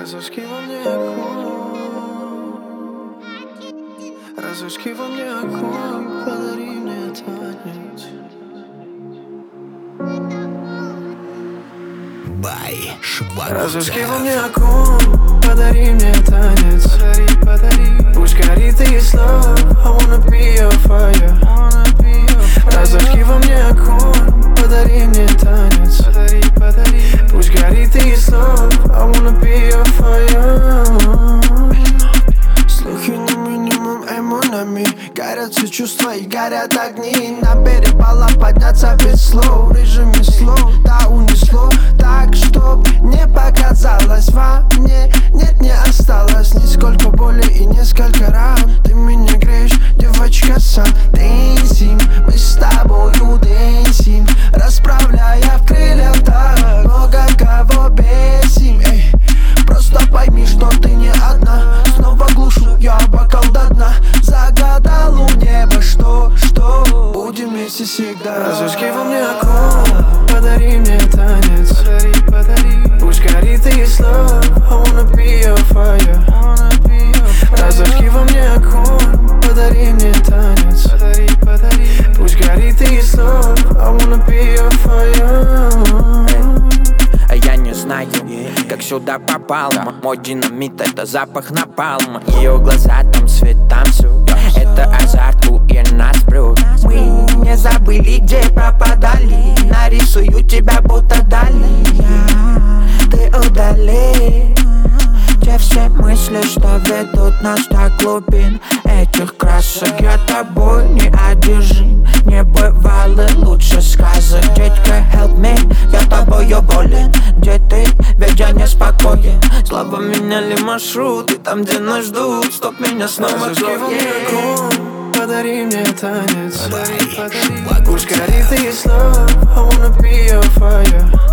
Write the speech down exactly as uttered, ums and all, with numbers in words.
Разожги во мне огонь, разожги во мне огонь, подари мне танец. Бай, Шварцев. Разожги во мне огонь, подари мне танец. Подари, подари. Пусть горит и слов, I wanna be your fire. Разожги во мне огонь, подари мне танец. Подари, подари. Пусть горит и слов, I wanna be your fire. Слухи на минимум, эмонами. Горят все чувства и горят огни. На перепалах подняться без слов. Режиме слов, да унесло. Так, чтоб не показалось во мне. Нет, не осталось нисколько боли и несколько ран. Ты меня греешь, девочка, сам дэнсим. Мы с тобою дэнсим, расправляя в крыльях так много кого бесим. Эй, просто пойми, что ты не одна. Снова глушу я бокал до дна. Загадал у неба, что, что будем вместе всегда. Разожги во мне огонь, подари мне танец. Подари, подари. Пусть горит и слов, I wanna be your fire. Разожги во мне огонь, подари мне танец. Подари, подари. Пусть горит и слов, I wanna be your fire. А я не знаю, как сюда попал. Мой динамит — это запах напалма. Ее глаза там свет танцуют. Это азарт, и нас прут. Мы не забыли, где пропадали. Нарисую тебя, будто дали. Ты удали те все мысли, что ведут нас до глубин этих красок. Я тобой не одержим. Не бывало лучше сказок. Детка, help me, я тобою болен. Где ты? Ведь я неспокоен. Слабо меняли маршруты, там, где нас ждут. Стоп, меня снова Разожги во мне трогает. огонь, подари мне танец. Подари, подари. Пусть горит и слов, I wanna be your fire.